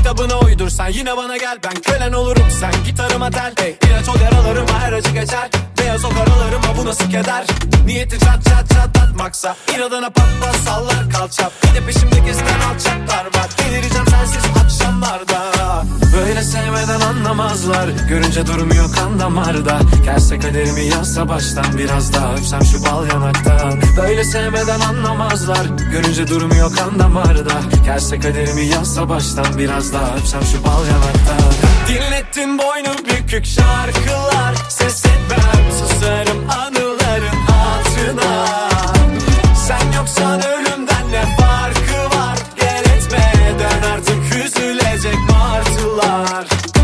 kitabına uydur sen, yine bana gel. Ben kölen olurum, sen gitarıma tel. İlaç ol yaralarıma, her acı geçer. Beyaz o karalarıma, bu nasıl keder. Niyeti çat çat çatlatmaksa, inadına pat pat sallar kalça. Bir de peşimde gezen alçaklar var. Delireceğim sensiz akşamlarda. Böyle sevmeden anlamazlar, görünce durmuyor kan damarda. Gelse kaderimi yazsa baştan, biraz daha öpsem şu bal yanaktan. Böyle sevmeden anlamazlar, görünce durmuyor kan damarda. Gelse kaderimi yazsa baştan, biraz daha öpsem şu bal yanaktan. Dinlettin boynu bükük şarkılar, ses etmem, susarım anıların altına. Sen yoksan ölümden ne farkı var? Gel etme, dön artık, üzülecek martılar.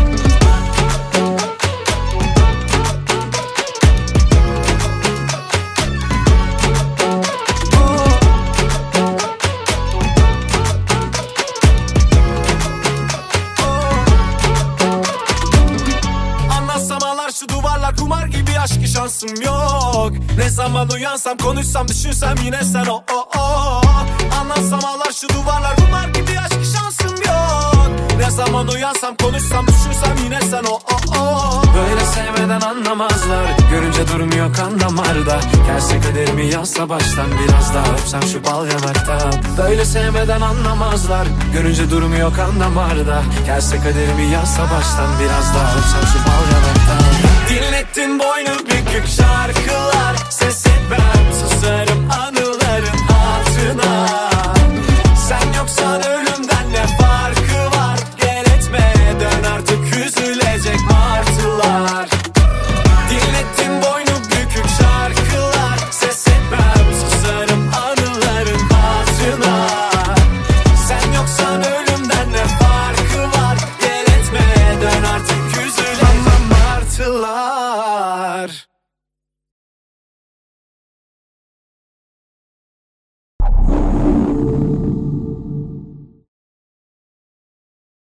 Anlatsam ağlar şu duvarlar, kumar gibi aşkı şansım yok. Ne zaman uyansam, konuşsam, düşünsem yine sen o. Anlatsam ağlar şu duvarlar, kumar gibi aşkı şansım yok. Ne zaman uyansam, konuşsam, düşünsem yine sen o. Böyle sevmeden anlamazlar, görünce durmuyor kan damarda. Gelse kaderimi yazsa baştan, biraz daha öpsem şu bal yanaktan. Böyle sevmeden anlamazlar, görünce durmuyor kan damarda. Gelse kaderimi yazsa baştan, biraz daha öpsem şu bal yanaktan. Dinlettin boynu bükük şarkılar, ses etmem, susarım